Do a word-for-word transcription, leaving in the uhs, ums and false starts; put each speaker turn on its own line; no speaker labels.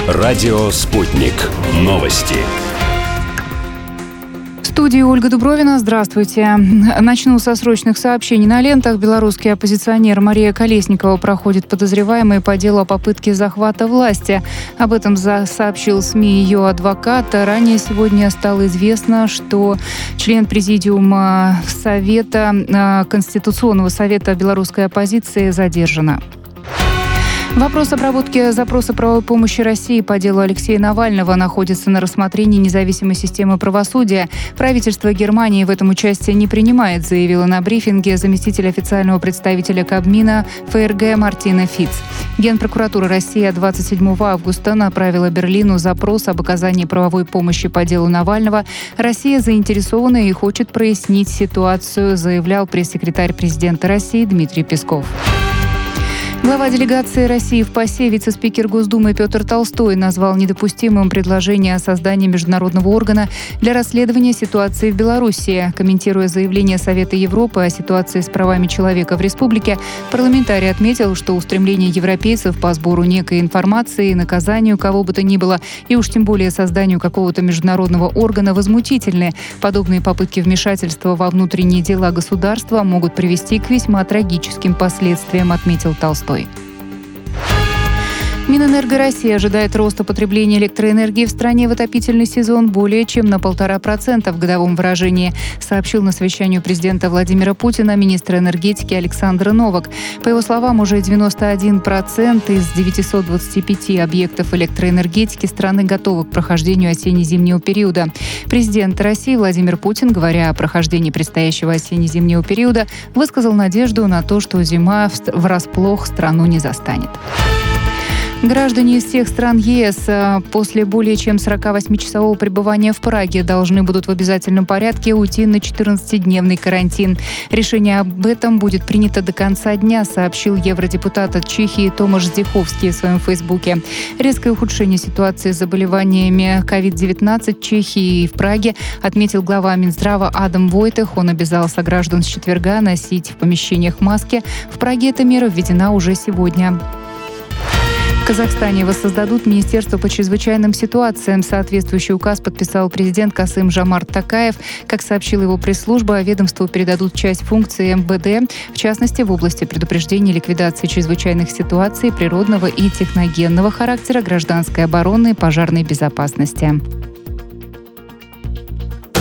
Радио «Спутник». Новости.
В студии Ольга Дубровина. Здравствуйте. Начну со срочных сообщений на лентах. Белорусский оппозиционер Мария Колесникова проходит подозреваемой по делу о попытке захвата власти. Об этом сообщил СМИ ее адвокат. Ранее сегодня стало известно, что член президиума Совета, Конституционного совета белорусской оппозиции задержана. Вопрос обработки запроса правовой помощи России по делу Алексея Навального находится на рассмотрении независимой системы правосудия. Правительство Германии в этом участие не принимает, заявила на брифинге заместитель официального представителя Кабмина ФРГ Мартина Фиц. Генпрокуратура России двадцать седьмого августа направила Берлину запрос об оказании правовой помощи по делу Навального. Россия заинтересована и хочет прояснить ситуацию, заявлял пресс-секретарь президента России Дмитрий Песков. Глава делегации России в ПАСЕ, вице-спикер Госдумы Петр Толстой назвал недопустимым предложение о создании международного органа для расследования ситуации в Белоруссии. Комментируя заявление Совета Европы о ситуации с правами человека в республике, парламентарий отметил, что устремления европейцев по сбору некой информации и наказанию кого бы то ни было, и уж тем более созданию какого-то международного органа, возмутительны. Подобные попытки вмешательства во внутренние дела государства могут привести к весьма трагическим последствиям, отметил Толстой. Минэнерго России ожидает роста потребления электроэнергии в стране в отопительный сезон более чем на полтора процента в годовом выражении, сообщил на совещании у президента Владимира Путина министр энергетики Александр Новак. По его словам, уже девяносто один процент из девятисот двадцати пяти объектов электроэнергетики страны готовы к прохождению осенне-зимнего периода. Президент России Владимир Путин, говоря о прохождении предстоящего осенне-зимнего периода, высказал надежду на то, что зима врасплох страну не застанет. Граждане из всех стран ЕС после более чем сорокавосьмичасового пребывания в Праге должны будут в обязательном порядке уйти на четырнадцатидневный карантин. Решение об этом будет принято до конца дня, сообщил евродепутат от Чехии Томаш Здеховский в своем фейсбуке. Резкое ухудшение ситуации с заболеваниями ковид девятнадцать в Чехии и в Праге отметил глава Минздрава Адам Войтех. Он обязал сограждан с четверга носить в помещениях маски. В Праге эта мера введена уже сегодня. В Казахстане воссоздадут Министерство по чрезвычайным ситуациям. Соответствующий указ подписал президент Касым-Жомарт Токаев. Как сообщила его пресс-служба, ведомству передадут часть функций эм вэ дэ, в частности, в области предупреждения и ликвидации чрезвычайных ситуаций природного и техногенного характера, гражданской обороны и пожарной безопасности.